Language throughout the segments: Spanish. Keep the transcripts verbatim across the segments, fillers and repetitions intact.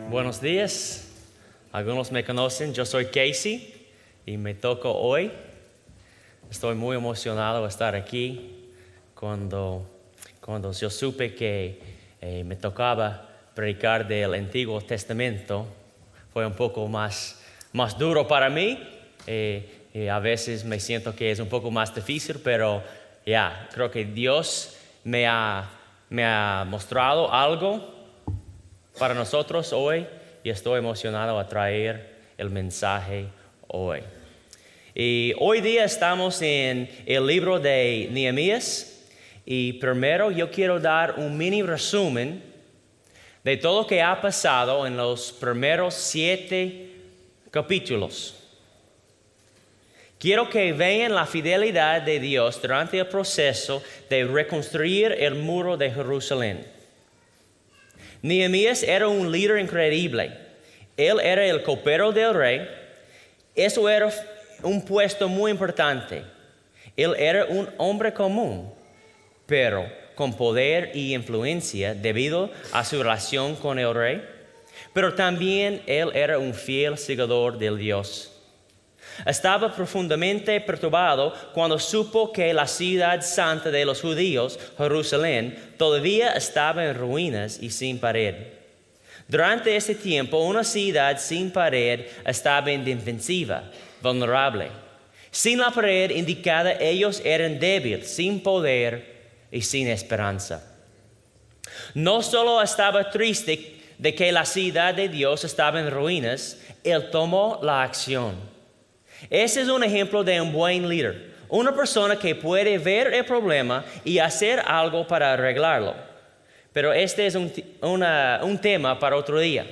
Buenos días. Algunos me conocen, yo soy Casey y me toco hoy. Estoy muy emocionado de estar aquí. Cuando, cuando yo supe que eh, me tocaba predicar del Antiguo Testamento, fue un poco más, más duro para mí. Eh, y a veces me siento que es un poco más difícil, pero ya, yeah, creo que Dios me ha, me ha mostrado algo para nosotros hoy y estoy emocionado a traer el mensaje hoy. Y hoy día estamos en el libro de Nehemías y primero yo quiero dar un mini resumen de todo lo que ha pasado en los primeros siete capítulos. Quiero que vean la fidelidad de Dios durante el proceso de reconstruir el muro de Jerusalén. Nehemías era un líder increíble. Él era el copero del rey. Eso era un puesto muy importante. Él era un hombre común, pero con poder y influencia debido a su relación con el rey. Pero también él era un fiel seguidor del Dios. Estaba profundamente perturbado cuando supo que la ciudad santa de los judíos, Jerusalén, todavía estaba en ruinas y sin pared. Durante ese tiempo, una ciudad sin pared estaba en defensiva, vulnerable. Sin la pared indicada, ellos eran débiles, sin poder y sin esperanza. No solo estaba triste de que la ciudad de Dios estaba en ruinas, él tomó la acción. Ese es un ejemplo de un buen líder, una persona que puede ver el problema y hacer algo para arreglarlo. Pero este es un, una, un tema para otro día.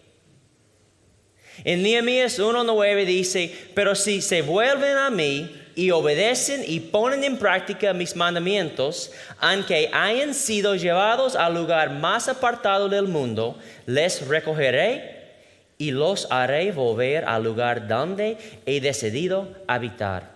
En Nehemías uno nueve dice, pero si se vuelven a mí y obedecen y ponen en práctica mis mandamientos, aunque hayan sido llevados al lugar más apartado del mundo, les recogeré y los haré volver al lugar donde he decidido habitar.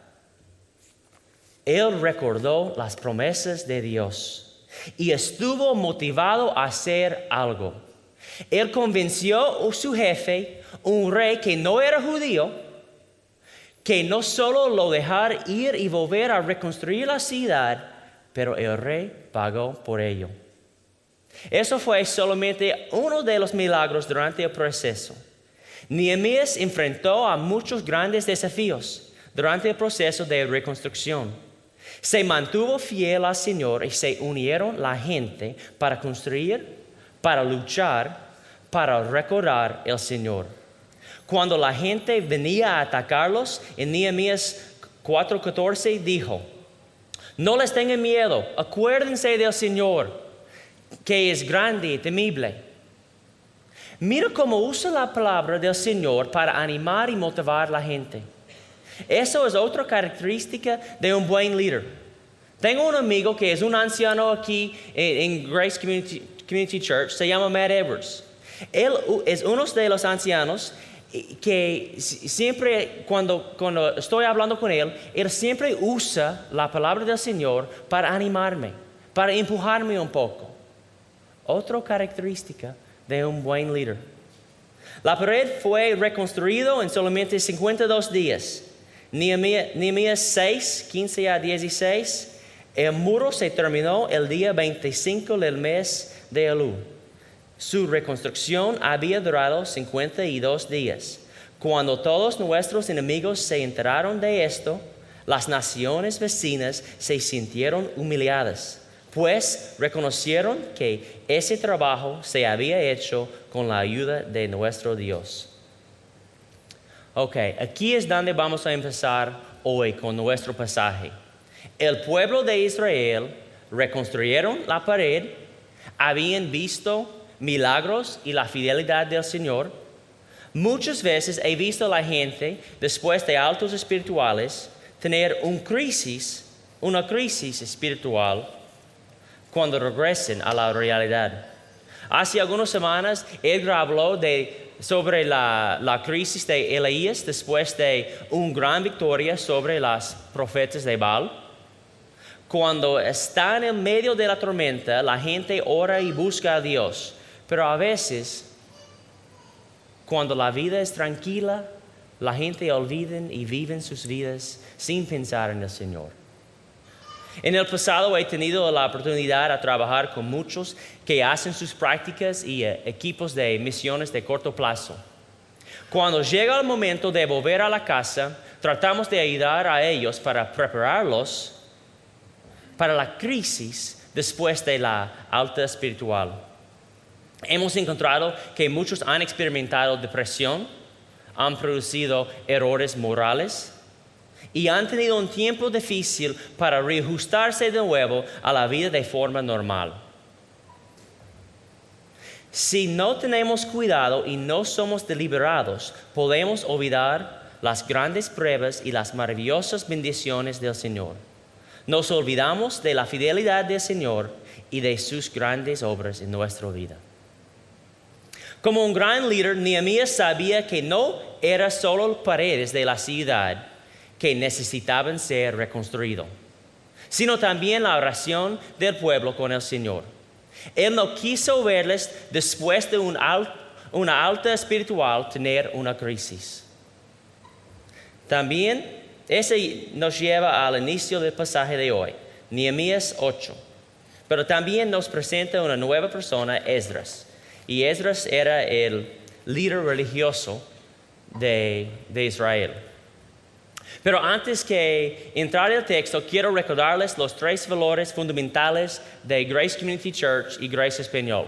Él recordó las promesas de Dios y estuvo motivado a hacer algo. Él convenció a su jefe, un rey que no era judío, que no solo lo dejara ir y volver a reconstruir la ciudad, pero el rey pagó por ello. Eso fue solamente uno de los milagros durante el proceso. Nehemías enfrentó a muchos grandes desafíos durante el proceso de reconstrucción. Se mantuvo fiel al Señor y se unieron la gente para construir, para luchar, para recordar el Señor. Cuando la gente venía a atacarlos, en Nehemías cuatro catorce dijo, no les tengan miedo, acuérdense del Señor, que es grande y temible. Mira cómo usa la palabra del Señor para animar y motivar a la gente. Eso es otra característica de un buen líder. Tengo un amigo que es un anciano aquí en Grace Community, Community Church, se llama Matt Edwards. Él es uno de los ancianos que siempre, cuando, cuando estoy hablando con él, él siempre usa la palabra del Señor para animarme, para empujarme un poco. Otra característica de un buen líder. La pared fue reconstruida en solamente cincuenta y dos días. Nehemías seis, quince a dieciséis. El muro se terminó el día veinticinco del mes de Elul. Su reconstrucción había durado cincuenta y dos días. Cuando todos nuestros enemigos se enteraron de esto, las naciones vecinas se sintieron humilladas, pues reconocieron que ese trabajo se había hecho con la ayuda de nuestro Dios. Ok, aquí es donde vamos a empezar hoy con nuestro pasaje. El pueblo de Israel reconstruyeron la pared, habían visto milagros y la fidelidad del Señor. Muchas veces he visto a la gente, después de altos espirituales, tener un crisis, una crisis espiritual cuando regresen a la realidad. Hace algunas semanas, Edgar habló de, sobre la, la crisis de Elías después de una gran victoria sobre los profetas de Baal. Cuando está en el medio de la tormenta, la gente ora y busca a Dios, pero a veces Cuando la vida es tranquila, la gente olvida y vive sus vidas sin pensar en el Señor. En el pasado he tenido la oportunidad de trabajar con muchos que hacen sus prácticas y uh, equipos de misiones de corto plazo. Cuando llega el momento de volver a la casa, tratamos de ayudar a ellos para prepararlos para la crisis después de la alta espiritual. Hemos encontrado que muchos han experimentado depresión, han producido errores morales y han tenido un tiempo difícil para reajustarse de nuevo a la vida de forma normal. Si no tenemos cuidado y no somos deliberados, podemos olvidar las grandes pruebas y las maravillosas bendiciones del Señor. Nos olvidamos de la fidelidad del Señor y de sus grandes obras en nuestra vida. Como un gran líder, Nehemías sabía que no eran solo paredes de la ciudad que necesitaban ser reconstruidas, sino también la oración del pueblo con el Señor. Él no quiso verles después de un al, una alta espiritual tener una crisis. También ese nos lleva al inicio del pasaje de hoy, Nehemías ocho. Pero también nos presenta una nueva persona, Esdras. Y Esdras era el líder religioso de, de Israel. Pero antes que entrar al texto, quiero recordarles los tres valores fundamentales de Grace Community Church y Grace Español: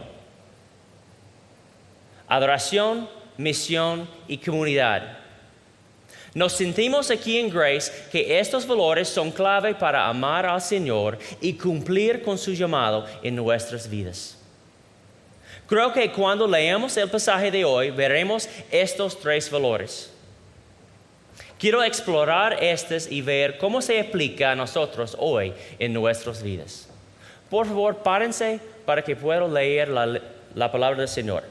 adoración, misión y comunidad. Nos sentimos aquí en Grace que estos valores son clave para amar al Señor y cumplir con su llamado en nuestras vidas. Creo que cuando leamos el pasaje de hoy, veremos estos tres valores. Quiero explorar estos y ver cómo se aplica a nosotros hoy en nuestras vidas. Por favor, párense para que pueda leer la, la palabra del Señor.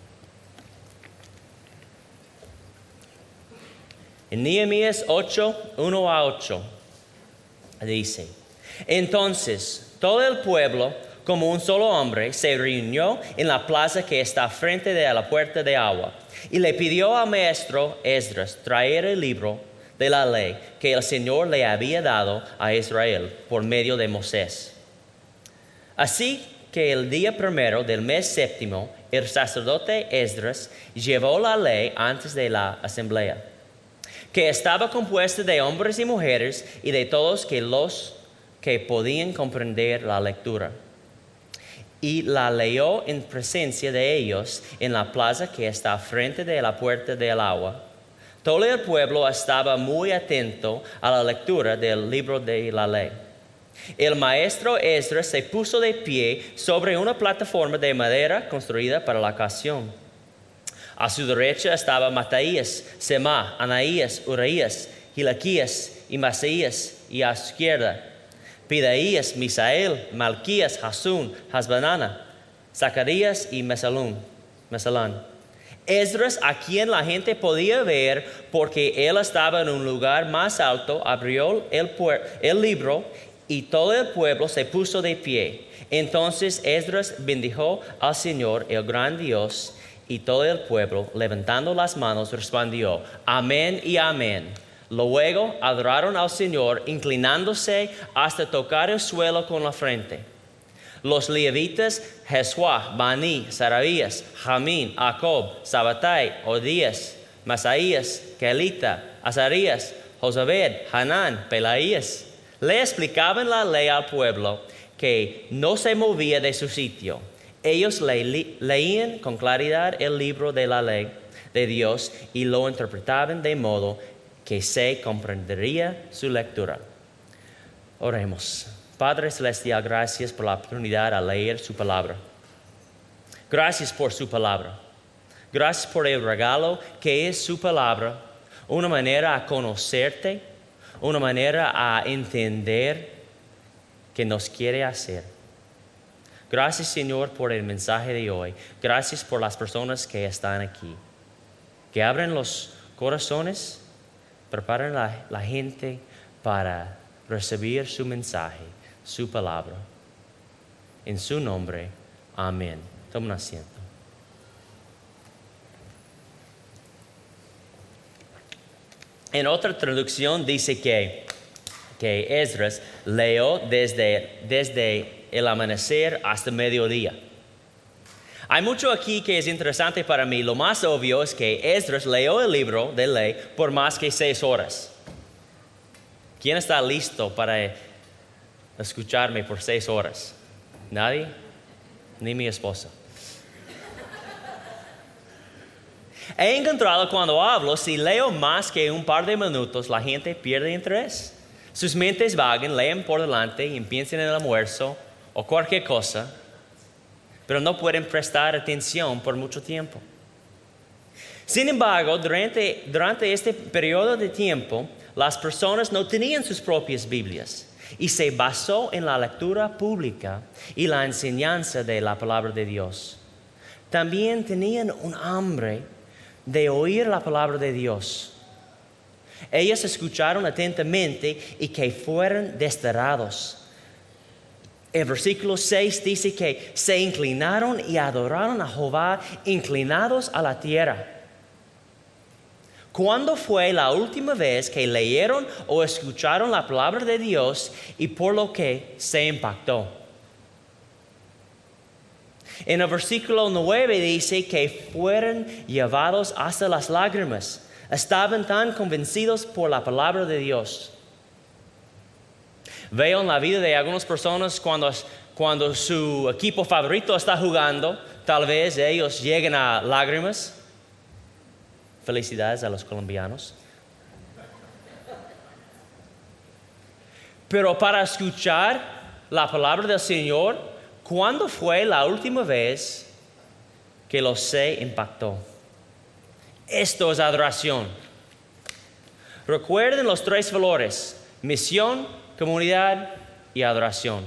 En Nehemías ocho, uno a ocho, dice: Entonces todo el pueblo, como un solo hombre, se reunió en la plaza que está frente de la puerta de agua, y le pidió al maestro Esdras traer el libro de la ley que el Señor le había dado a Israel por medio de Moisés. Así que el día primero del mes séptimo, el sacerdote Esdras llevó la ley antes de la asamblea, que estaba compuesta de hombres y mujeres y de todos que los que podían comprender la lectura. Y la leyó en presencia de ellos en la plaza que está frente de la puerta del agua. Todo el pueblo estaba muy atento a la lectura del libro de la ley. El maestro Esdras se puso de pie sobre una plataforma de madera construida para la ocasión. A su derecha estaba Mataías, Semá, Anaías, Uraías, Hilquías y Masaías, y a su izquierda Pedaías, Misael, Malquías, Hasún, Hasbanana, Zacarías y Mesalún, Mesalán. Esdras, a quien la gente podía ver porque él estaba en un lugar más alto, abrió el, el libro y todo el pueblo se puso de pie. Entonces Esdras bendijo al Señor, el gran Dios, y todo el pueblo, levantando las manos, respondió: Amén y amén. Luego adoraron al Señor, inclinándose hasta tocar el suelo con la frente. Los levitas, Jesuá, Bani, Saraías, Jamín, Jacob, Sabatai, Odías, Masaías, Kelita, Azarías, Josabed, Hanán, Pelaías, le explicaban la ley al pueblo, que no se movía de su sitio. Ellos le, le, leían con claridad el libro de la ley de Dios y lo interpretaban de modo que se comprendería su lectura. Oremos. Padre Celestial, gracias por la oportunidad de leer su palabra. Gracias por su palabra. Gracias por el regalo que es su palabra, una manera a conocerte, una manera a entender que nos quiere hacer. Gracias, Señor, por el mensaje de hoy. Gracias por las personas que están aquí. Que abren los corazones, preparen la, la gente para recibir su mensaje, su palabra. En su nombre, amén. Tomen asiento. En otra traducción dice que, que Esdras leyó desde, desde el amanecer hasta mediodía. Hay mucho aquí que es interesante para mí. Lo más obvio es que Esdras leyó el libro de ley por más que seis horas. ¿Quién está listo para escucharme por seis horas? ¿Nadie? Ni mi esposa. He encontrado cuando hablo, si leo más que un par de minutos, la gente pierde interés. Sus mentes vagan, leen por delante y piensan en el almuerzo o cualquier cosa, pero no pueden prestar atención por mucho tiempo. Sin embargo, durante, durante este periodo de tiempo, las personas no tenían sus propias Biblias y se basó en la lectura pública y la enseñanza de la palabra de Dios. También tenían un hambre de oír la palabra de Dios. Ellos escucharon atentamente y que fueron desterrados. El versículo seis dice que se inclinaron y adoraron a Jehová, inclinados a la tierra. ¿Cuándo fue la última vez que leyeron o escucharon la palabra de Dios y por lo que se impactó? En el versículo nueve dice que fueron llevados hasta las lágrimas. Estaban tan convencidos por la palabra de Dios. Veo en la vida de algunas personas cuando, cuando su equipo favorito está jugando, tal vez ellos lleguen a lágrimas. Felicidades a los colombianos. Pero para escuchar la palabra del Señor, ¿cuándo fue la última vez que lo se impactó? Esto es adoración. Recuerden los tres valores: misión, comunidad y adoración.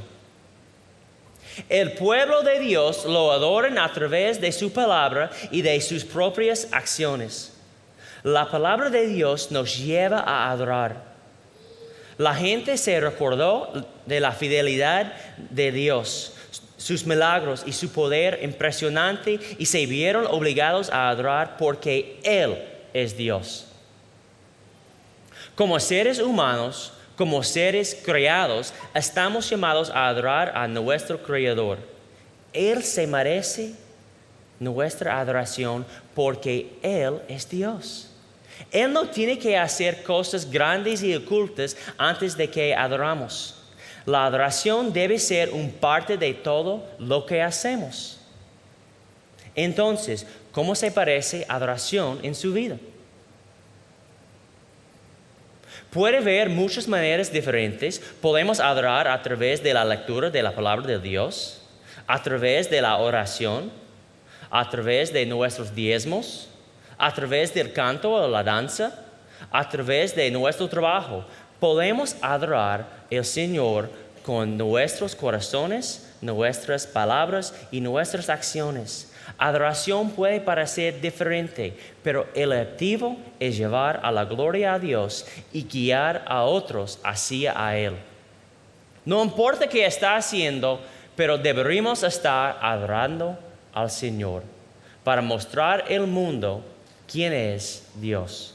El pueblo de Dios lo adoran a través de su palabra y de sus propias acciones. La palabra de Dios nos lleva a adorar. La gente se recordó de la fidelidad de Dios, sus milagros y su poder impresionante, y se vieron obligados a adorar porque Él es Dios. Como seres humanos, como seres creados, estamos llamados a adorar a nuestro Creador. Él se merece nuestra adoración porque Él es Dios. Él no tiene que hacer cosas grandes y ocultas antes de que adoramos. La adoración debe ser un parte de todo lo que hacemos. Entonces, ¿cómo se parece adoración en su vida? Puede haber muchas maneras diferentes. Podemos adorar a través de la lectura de la palabra de Dios, a través de la oración, a través de nuestros diezmos, a través del canto o la danza, a través de nuestro trabajo. Podemos adorar al Señor con nuestros corazones, nuestras palabras y nuestras acciones. Adoración puede parecer diferente, pero el objetivo es llevar a la gloria a Dios y guiar a otros hacia a Él. No importa qué está haciendo, pero deberíamos estar adorando al Señor para mostrar al mundo quién es Dios.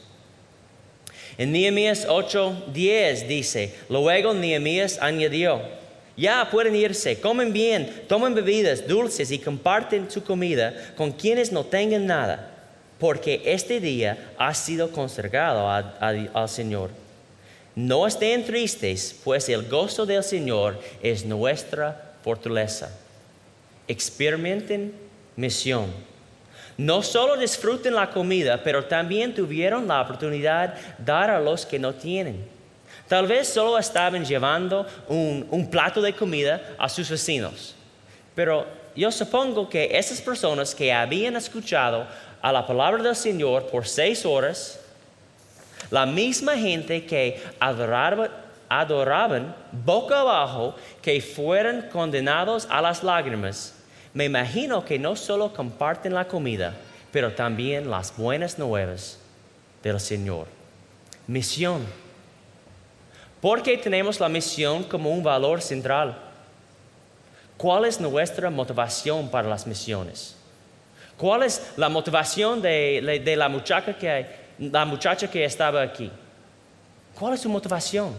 En Nehemías ocho diez dice: luego Nehemías añadió: ya pueden irse, comen bien, tomen bebidas dulces y comparten su comida con quienes no tengan nada, porque este día ha sido consagrado a, a, al Señor. No estén tristes, pues el gozo del Señor es nuestra fortaleza. Experimenten misión. No solo disfruten la comida, pero también tuvieron la oportunidad de dar a los que no tienen. Tal vez solo estaban llevando un, un plato de comida a sus vecinos. Pero yo supongo que esas personas que habían escuchado a la palabra del Señor por seis horas, la misma gente que adoraba, adoraban boca abajo, que fueron condenados a las lágrimas, me imagino que no solo comparten la comida, pero también las buenas nuevas del Señor. Misión. ¿Por qué tenemos la misión como un valor central? ¿Cuál es nuestra motivación para las misiones? ¿Cuál es la motivación de, de la, muchacha que, la muchacha que estaba aquí? ¿Cuál es su motivación?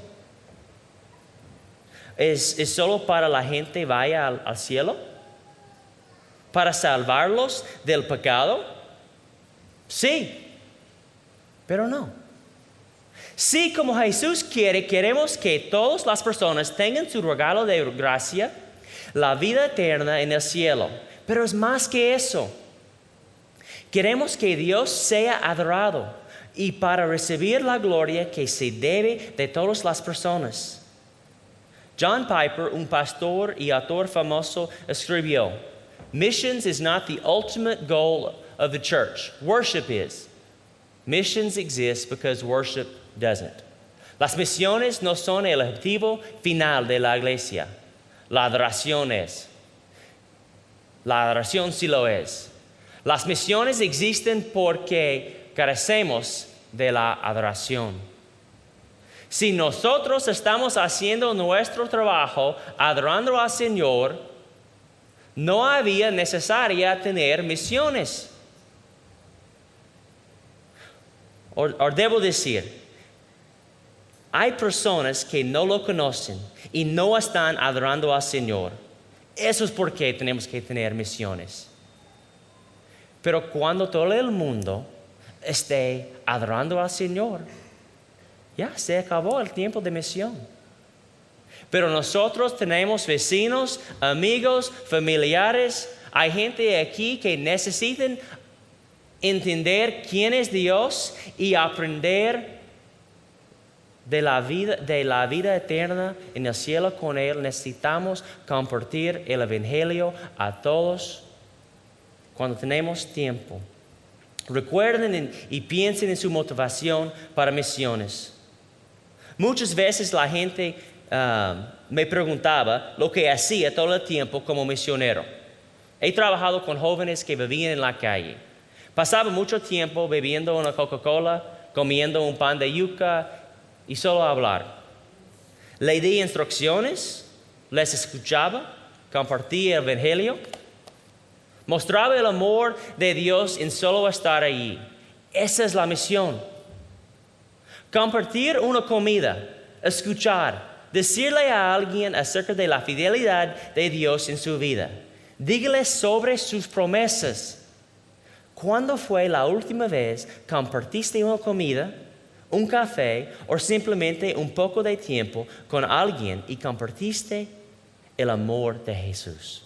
¿Es, es solo para la gente vaya al, al cielo? ¿Para salvarlos del pecado? Sí, pero no. Sí, como Jesús quiere, queremos que todas las personas tengan su regalo de gracia, la vida eterna en el cielo. Pero es más que eso. Queremos que Dios sea adorado y para recibir la gloria que se debe de todas las personas. John Piper, un pastor y autor famoso, escribió, "Missions is not the ultimate goal of the church. Worship is. Missions exist because worship doesn't." Las misiones no son el objetivo final de la iglesia. La adoración es. La adoración sí lo es. Las misiones existen porque carecemos de la adoración. Si nosotros estamos haciendo nuestro trabajo adorando al Señor, no había necesaria tener misiones. O, o debo decir, hay personas que no lo conocen y no están adorando al Señor. Eso es porque tenemos que tener misiones. Pero cuando todo el mundo esté adorando al Señor, ya se acabó el tiempo de misión. Pero nosotros tenemos vecinos, amigos, familiares. Hay gente aquí que necesitan entender quién es Dios y aprender de la vida, de la vida eterna en el cielo con Él. Necesitamos compartir el Evangelio a todos cuando tenemos tiempo. Recuerden en, y piensen en su motivación para misiones. Muchas veces la gente uh, me preguntaba lo que hacía todo el tiempo como misionero. He trabajado con jóvenes que vivían en la calle. Pasaba mucho tiempo bebiendo una Coca-Cola, comiendo un pan de yuca y solo hablar. Le di instrucciones, les escuchaba, compartía el Evangelio, mostraba el amor de Dios en solo estar allí. Esa es la misión. Compartir una comida, escuchar, decirle a alguien acerca de la fidelidad de Dios en su vida. Dígale sobre sus promesas. ¿Cuándo fue la última vez que compartiste una comida, un café o simplemente un poco de tiempo con alguien y compartiste el amor de Jesús?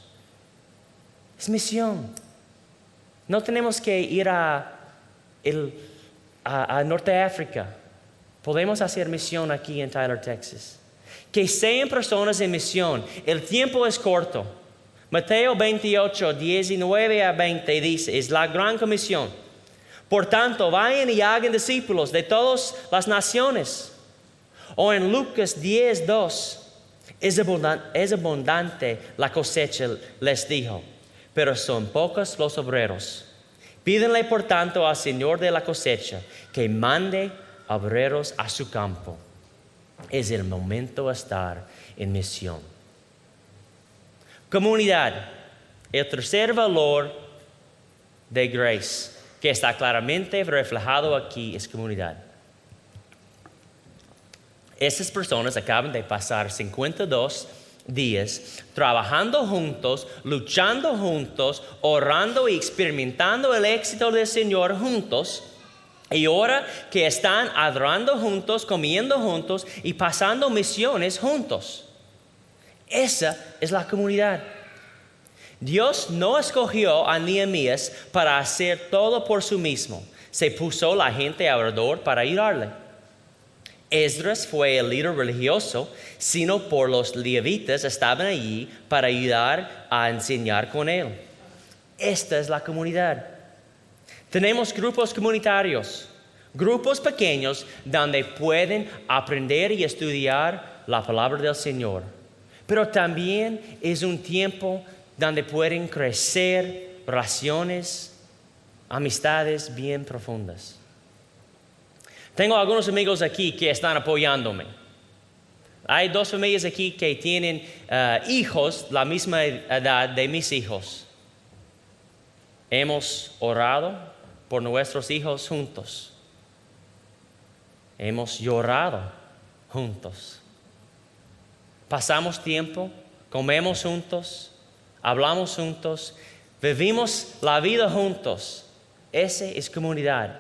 Es misión. No tenemos que ir a, el, a, a Norte África. Podemos hacer misión aquí en Tyler, Texas. Que sean personas en misión. El tiempo es corto. Mateo veintiocho, diecinueve a veinte dice, es la gran comisión. Por tanto, vayan y hagan discípulos de todas las naciones. O en Lucas diez, dos, es abundante, es abundante la cosecha, les dijo, pero son pocos los obreros. Pídenle por tanto al Señor de la cosecha que mande obreros a su campo. Es el momento de estar en misión. Comunidad, el tercer valor de Grace, que está claramente reflejado aquí, es comunidad. Estas personas acaban de pasar cincuenta y dos días trabajando juntos, luchando juntos, orando y experimentando el éxito del Señor juntos. Y ahora que están adorando juntos, comiendo juntos y pasando misiones juntos. Esa es la comunidad. Dios no escogió a Nehemías para hacer todo por sí mismo. Se puso la gente alrededor para ayudarle. Esdras fue el líder religioso, sino por los levitas estaban allí para ayudar a enseñar con él. Esta es la comunidad. Tenemos grupos comunitarios, grupos pequeños donde pueden aprender y estudiar la palabra del Señor. Pero también es un tiempo donde pueden crecer relaciones, amistades bien profundas. Tengo algunos amigos aquí que están apoyándome. Hay dos familias aquí que tienen uh, hijos, la misma edad de mis hijos. Hemos orado por nuestros hijos juntos. Hemos llorado juntos. Pasamos tiempo, comemos juntos, hablamos juntos, vivimos la vida juntos. Esa es comunidad.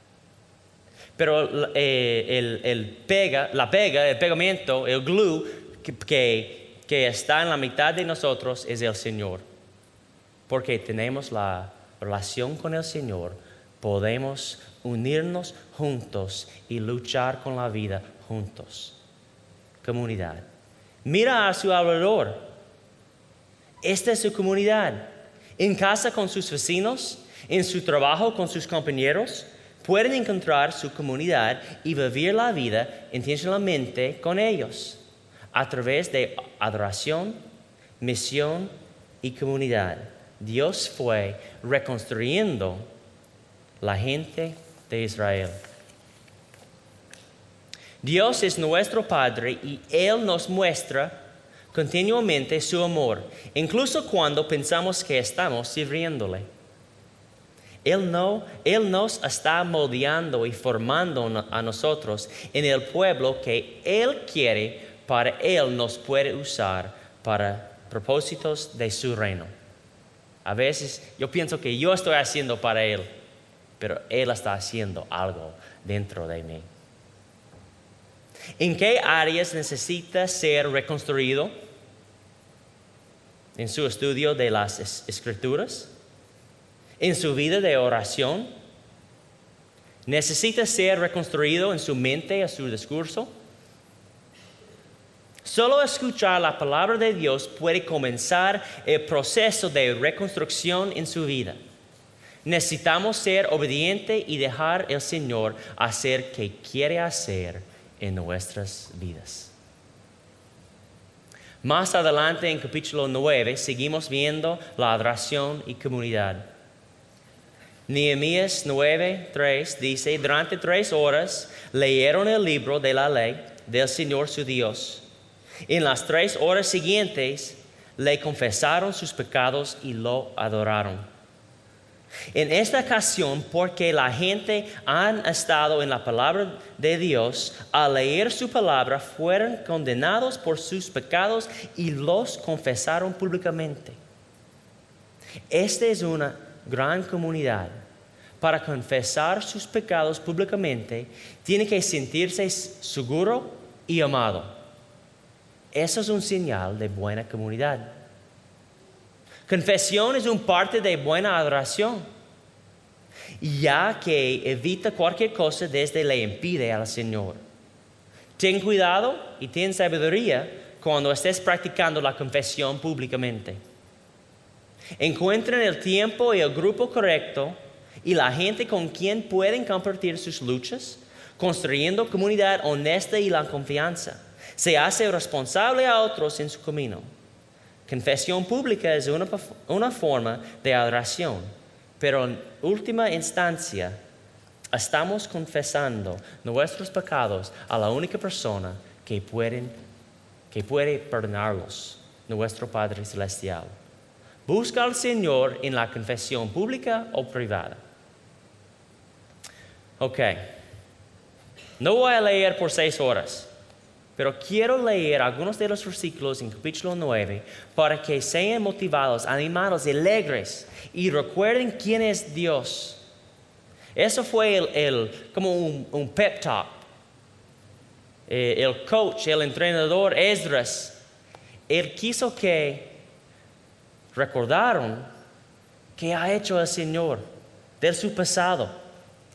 Pero eh, el, el pega, la pega, el pegamento, el glue que, que, que está en la mitad de nosotros es el Señor. Porque tenemos la relación con el Señor, podemos unirnos juntos y luchar con la vida juntos. Comunidad. Mira a su alrededor. Esta es su comunidad. En casa con sus vecinos, en su trabajo con sus compañeros, pueden encontrar su comunidad y vivir la vida intencionalmente con ellos, a través de adoración, misión y comunidad. Dios fue reconstruyendo la gente de Israel. Dios es nuestro Padre y Él nos muestra continuamente su amor, incluso cuando pensamos que estamos sirviéndole. Él, no, Él nos está moldeando y formando a nosotros en el pueblo que Él quiere para Él nos puede usar para propósitos de su reino. A veces yo pienso que yo estoy haciendo para Él, pero Él está haciendo algo dentro de mí. ¿En qué áreas necesita ser reconstruido? En su estudio de las Escrituras, en su vida de oración. ¿Necesita ser reconstruido en su mente a su discurso? Solo escuchar la palabra de Dios puede comenzar el proceso de reconstrucción en su vida. Necesitamos ser obedientes y dejar al Señor hacer lo que quiere hacer en nuestras vidas. Más adelante en capítulo nueve seguimos viendo la adoración y comunidad. Nehemías nueve tres dice: durante tres horas leyeron el libro de la ley del Señor su Dios. En las tres horas siguientes le confesaron sus pecados y lo adoraron. En esta ocasión, porque la gente han estado en la palabra de Dios, al leer su palabra fueron condenados por sus pecados y los confesaron públicamente. Esta es una gran comunidad. Para confesar sus pecados públicamente, tiene que sentirse seguro y amado. Eso es un señal de buena comunidad. Confesión es una parte de buena adoración, ya que evita cualquier cosa desde le impide al Señor. Ten cuidado y ten sabiduría cuando estés practicando la confesión públicamente. Encuentren el tiempo y el grupo correcto y la gente con quien pueden compartir sus luchas, construyendo comunidad honesta y la confianza. Se hace responsable a otros en su camino. Confesión pública es una, una forma de adoración, pero en última instancia estamos confesando nuestros pecados a la única persona que, pueden, que puede perdonarlos, nuestro Padre Celestial. Busca al Señor en la confesión pública o privada. Ok, no voy a leer por seis horas. Pero quiero leer algunos de los versículos en capítulo nueve para que sean motivados, animados, alegres y recuerden quién es Dios. Eso fue el, el, como un, un pep talk. Eh, el coach, el entrenador Esdras, él quiso que recordaron qué ha hecho el Señor de su pasado.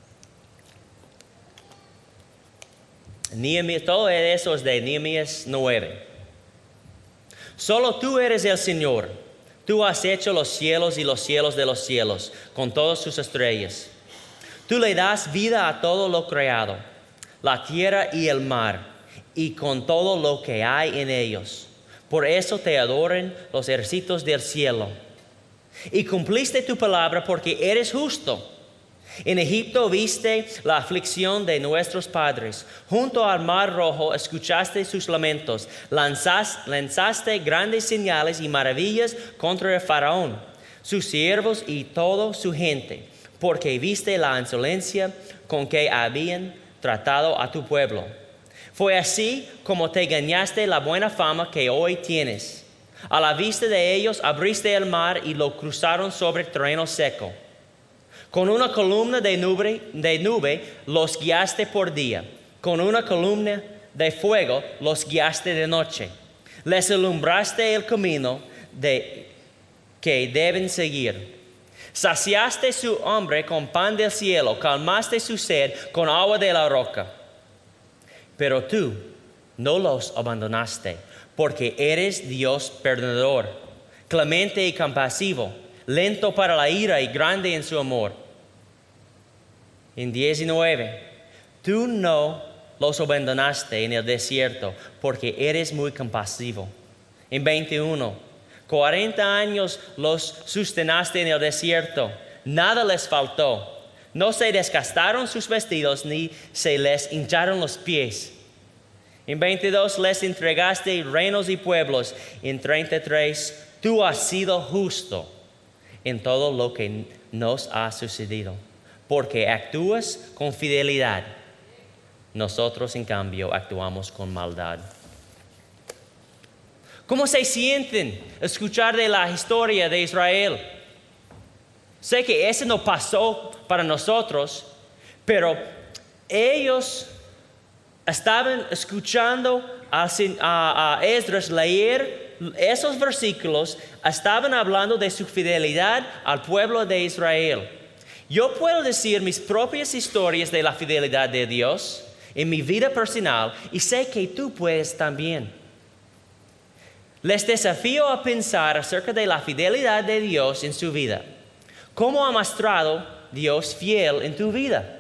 Nehemías, todo eso es de Nehemías nueve. Solo tú eres el Señor. Tú has hecho los cielos y los cielos de los cielos, con todas sus estrellas. Tú le das vida a todo lo creado, la tierra y el mar, y con todo lo que hay en ellos. Por eso te adoran los ejércitos del cielo. Y cumpliste tu palabra porque eres justo. En Egipto viste la aflicción de nuestros padres. Junto al mar rojo escuchaste sus lamentos. Lanzaste, lanzaste grandes señales y maravillas contra el faraón, sus siervos y toda su gente, porque viste la insolencia con que habían tratado a tu pueblo. Fue así como te ganaste la buena fama que hoy tienes. A la vista de ellos abriste el mar y lo cruzaron sobre terreno seco. Con una columna de nube, de nube los guiaste por día. Con una columna de fuego los guiaste de noche. Les alumbraste el camino de, que deben seguir. Saciaste su hambre con pan del cielo, calmaste su sed con agua de la roca. Pero tú no los abandonaste, porque eres Dios perdonador, clemente y compasivo, lento para la ira y grande en su amor. En diecinueve, tú no los abandonaste en el desierto, porque eres muy compasivo. En veintiuno, cuarenta años los sustentaste en el desierto, nada les faltó. No se desgastaron sus vestidos ni se les hincharon los pies. En veintidós les entregaste reinos y pueblos. En treinta y tres, tú has sido justo en todo lo que nos ha sucedido, porque actúas con fidelidad. Nosotros, en cambio, actuamos con maldad. ¿Cómo se sienten escuchar de la historia de Israel? Sé que eso no pasó para nosotros, pero ellos estaban escuchando a, a, a Esdras leer esos versículos, estaban hablando de su fidelidad al pueblo de Israel. Yo puedo decir mis propias historias de la fidelidad de Dios en mi vida personal y sé que tú puedes también. Les desafío a pensar acerca de la fidelidad de Dios en su vida. ¿Cómo ha mostrado Dios fiel en tu vida?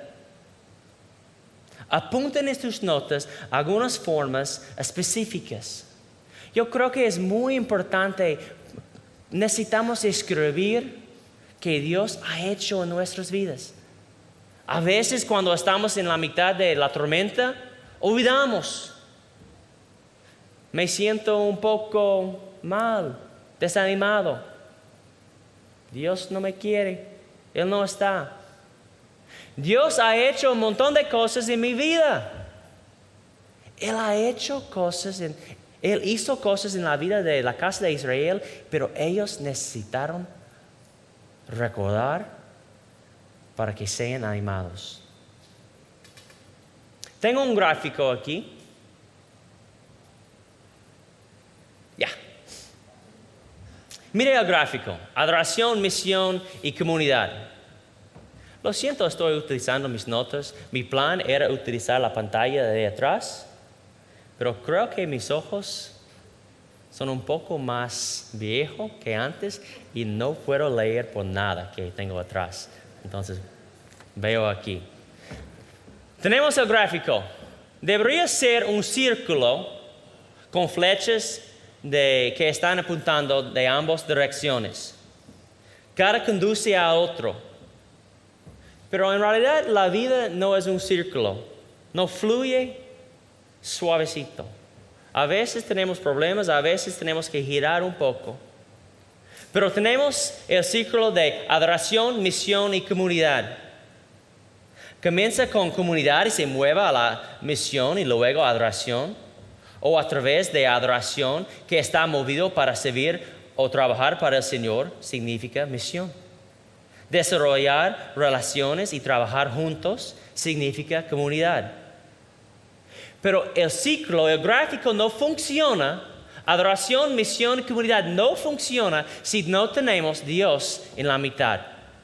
Apunten en tus notas algunas formas específicas. Yo creo que es muy importante, necesitamos escribir que Dios ha hecho en nuestras vidas. A veces cuando estamos en la mitad de la tormenta, olvidamos. Me siento un poco mal, desanimado. Dios no me quiere, Él no está. Dios ha hecho un montón de cosas en mi vida. Él ha hecho cosas, en, Él hizo cosas en la vida de la casa de Israel, pero ellos necesitaron recordar para que sean animados. Tengo un gráfico aquí. Ya. Mire el gráfico. Adoración, misión y comunidad. Lo siento, estoy utilizando mis notas. Mi plan era utilizar la pantalla de atrás, pero creo que mis ojos son un poco más viejos que antes y no puedo leer por nada que tengo atrás. Entonces, veo aquí. Tenemos el gráfico. Debería ser un círculo con flechas de, que están apuntando de ambas direcciones. Cada conduce a otro. Pero en realidad la vida no es un círculo. No fluye suavecito. A veces tenemos problemas, a veces tenemos que girar un poco. Pero tenemos el círculo de adoración, misión y comunidad. Comienza con comunidad y se mueve a la misión y luego adoración. O a través de adoración que está movido para servir o trabajar para el Señor significa misión. Desarrollar relaciones y trabajar juntos significa comunidad. Pero el ciclo, el gráfico no funciona. Adoración, misión y comunidad no funciona si no tenemos Dios en la mitad.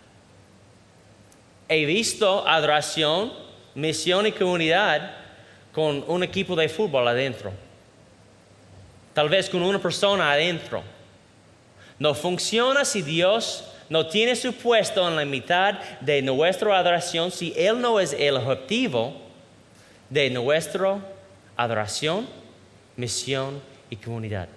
He visto adoración, misión y comunidad con un equipo de fútbol adentro. Tal vez con una persona adentro. No funciona si Dios no tiene su puesto en la mitad de nuestra adoración, si Él no es el objetivo de nuestra adoración, misión y comunidad.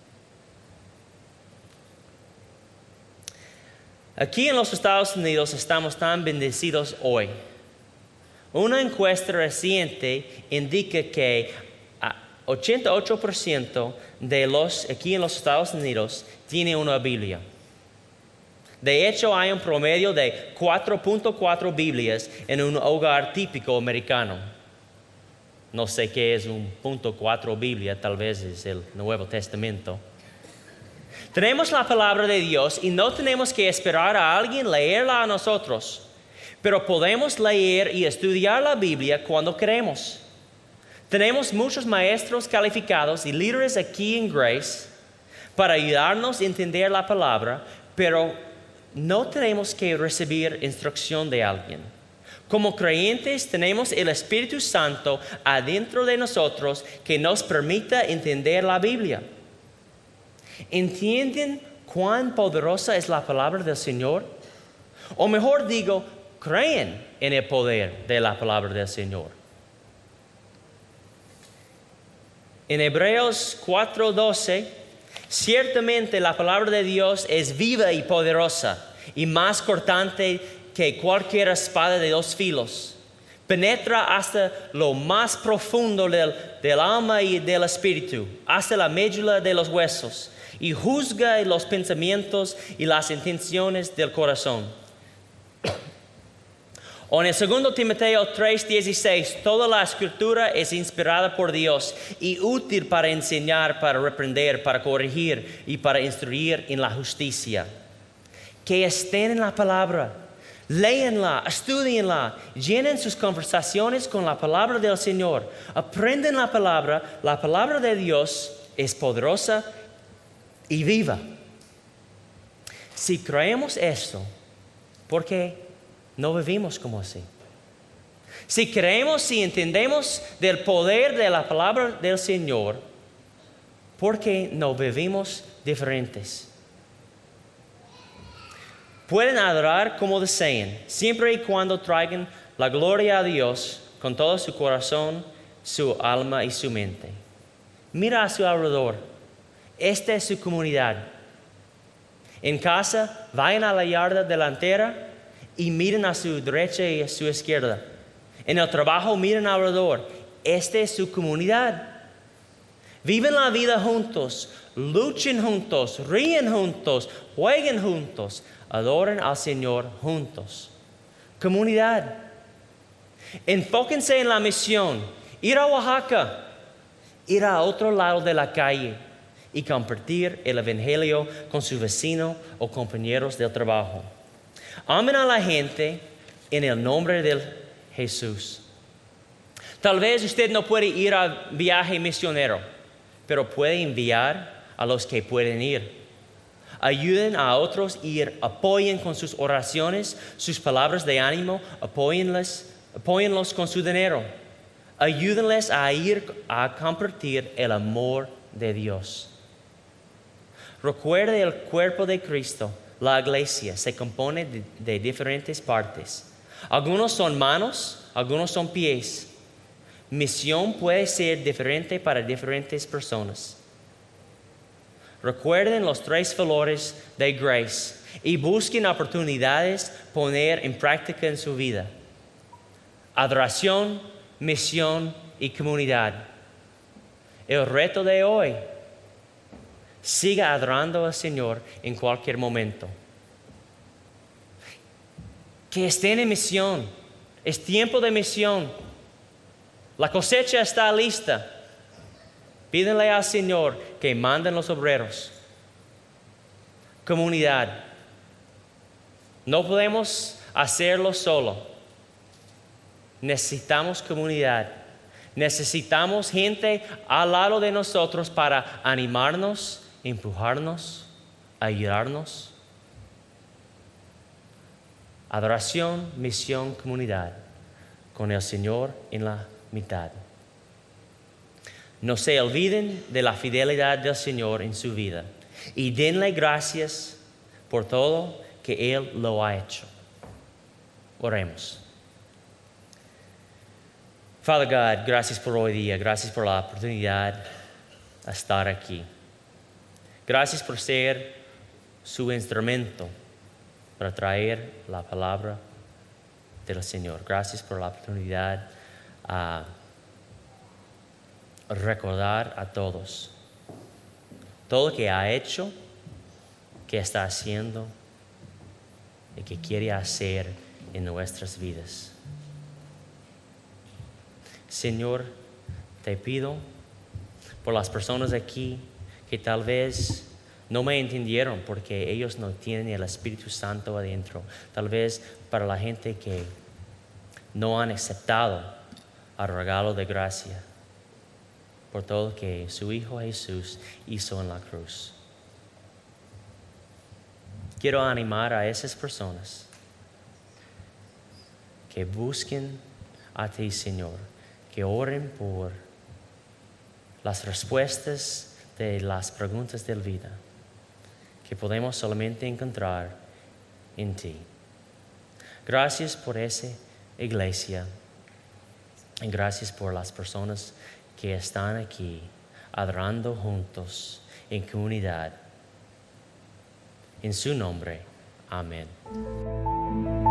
Aquí en los Estados Unidos estamos tan bendecidos hoy. Una encuesta reciente indica que ochenta y ocho por ciento de los aquí en los Estados Unidos tiene una Biblia. De hecho, hay un promedio de cuatro punto cuatro Biblias en un hogar típico americano. No sé qué es un punto cuatro Biblia, tal vez es el Nuevo Testamento. Tenemos la palabra de Dios y no tenemos que esperar a alguien leerla a nosotros, pero podemos leer y estudiar la Biblia cuando queremos. Tenemos muchos maestros calificados y líderes aquí en Grace para ayudarnos a entender la palabra, pero no tenemos que recibir instrucción de alguien. Como creyentes tenemos el Espíritu Santo adentro de nosotros que nos permita entender la Biblia. ¿Entienden cuán poderosa es la palabra del Señor? O mejor digo, creen en el poder de la palabra del Señor. En Hebreos cuatro doce, ciertamente la palabra de Dios es viva y poderosa y más cortante que cualquier espada de dos filos. Penetra hasta lo más profundo del, del alma y del espíritu, hasta la médula de los huesos, y juzga los pensamientos y las intenciones del corazón. O en el segundo Timoteo tres dieciséis, toda la escritura es inspirada por Dios y útil para enseñar, para reprender, para corregir y para instruir en la justicia. Que estén en la palabra, léenla, estudienla, llenen sus conversaciones con la palabra del Señor, aprenden la palabra. La palabra de Dios es poderosa y viva. Si creemos esto, ¿por qué no vivimos como así? Si creemos y entendemos del poder de la palabra del Señor, ¿por qué no vivimos diferentes? Pueden adorar como deseen, siempre y cuando traigan la gloria a Dios con todo su corazón, su alma y su mente. Mira a su alrededor. Esta es su comunidad. En casa, vayan a la yarda delantera y miren a su derecha y a su izquierda. En el trabajo, miren alrededor. Esta es su comunidad. Viven la vida juntos, luchen juntos, ríen juntos, jueguen juntos, adoren al Señor juntos. Comunidad. Enfóquense en la misión. Ir a Oaxaca, ir a otro lado de la calle y compartir el evangelio con su vecino o compañeros del trabajo. Amen a la gente en el nombre de Jesús. Tal vez usted no puede ir a viaje misionero, pero puede enviar a los que pueden ir. Ayuden a otros a ir, apoyen con sus oraciones, sus palabras de ánimo, apóyenlos, apóyenlos con su dinero. Ayúdenles a ir a compartir el amor de Dios. Recuerde el cuerpo de Cristo. La iglesia se compone de, de diferentes partes. Algunos son manos, algunos son pies. Misión puede ser diferente para diferentes personas. Recuerden los tres valores de Grace y busquen oportunidades poner en práctica en su vida. Adoración, misión y comunidad. El reto de hoy: siga adorando al Señor en cualquier momento. Que estén en misión. Es tiempo de misión. La cosecha está lista. Pídenle al Señor que manden los obreros. Comunidad. No podemos hacerlo solo. Necesitamos comunidad. Necesitamos gente al lado de nosotros para animarnos, empujarnos, ayudarnos. Adoración, misión, comunidad, con el Señor en la mitad. No se olviden de la fidelidad del Señor en su vida y denle gracias por todo que Él lo ha hecho. Oremos. Father God, gracias por hoy día, gracias por la oportunidad de estar aquí. Gracias por ser su instrumento para traer la palabra del Señor. Gracias por la oportunidad a recordar a todos todo lo que ha hecho, que está haciendo y que quiere hacer en nuestras vidas. Señor, te pido por las personas aquí que tal vez no me entendieron porque ellos no tienen el Espíritu Santo adentro. Tal vez para la gente que no han aceptado el regalo de gracia por todo que su Hijo Jesús hizo en la cruz. Quiero animar a esas personas que busquen a ti, Señor, que oren por las respuestas de las preguntas de la vida que podemos solamente encontrar en ti. Gracias por esa iglesia y gracias por las personas que están aquí adorando juntos en comunidad. En su nombre, amén.